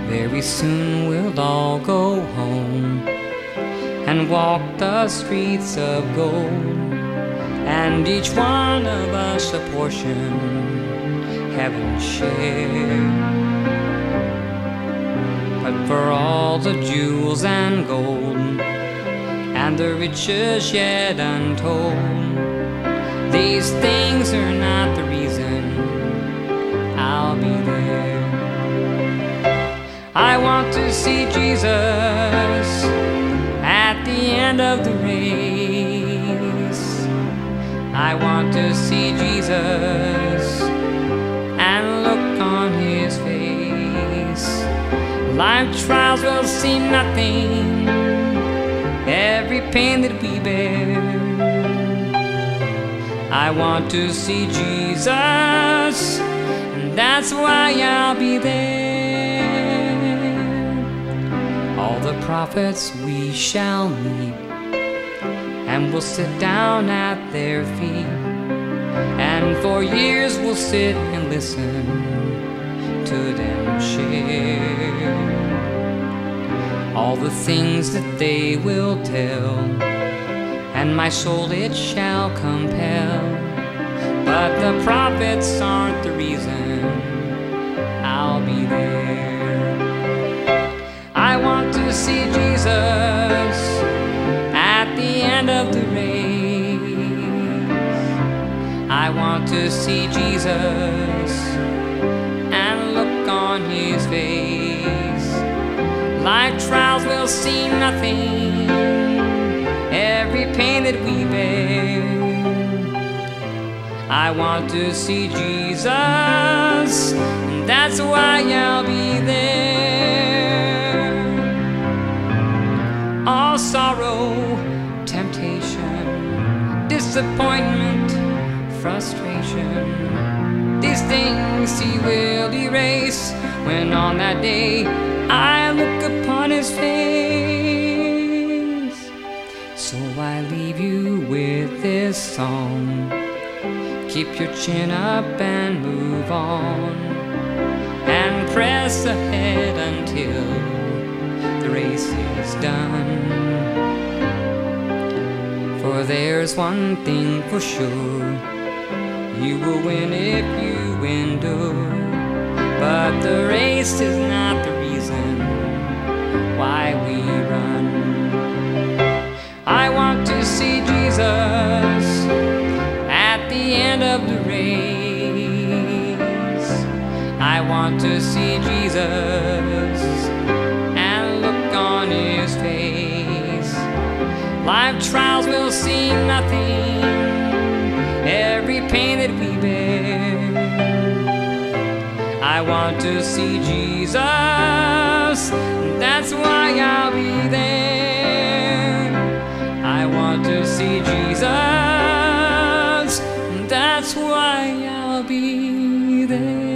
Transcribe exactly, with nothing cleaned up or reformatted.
Very soon we'll all go home and walk the streets of gold, and each one of us a portion heaven share. But for all the jewels and gold and the riches yet untold, these things are not the reason I'll be there. I want to see Jesus at the end of the race. I want to see Jesus and look on his face. Life trials will seem nothing, every pain that we bear. I want to see Jesus, and that's why I'll be there. All the prophets we shall meet, and we'll sit down at their feet, and for years we'll sit and listen to them share all the things that they will tell, and my soul it shall compel. But the prophets aren't the reason I'll be there. I want to see Jesus at the end of the race. I want to see Jesus and look on his face. Life trials will seem nothing, every pain that we bear. I want to see Jesus, and that's why I'll be there. All sorrow, temptation, disappointment, frustration, these things he will erase when on that day I look upon his face. So I leave you with this song. Keep your chin up and move on, and press ahead until the race is done. For there's one thing for sure, you will win if you endure. But the race is not the reason why we run. I want to see Jesus at the end of the race. I want to see Jesus and look on his face. Life trials will seem nothing, every pain that we bear. I want to see Jesus, that's why I'll be there. I want to see Jesus, that's why I'll be there.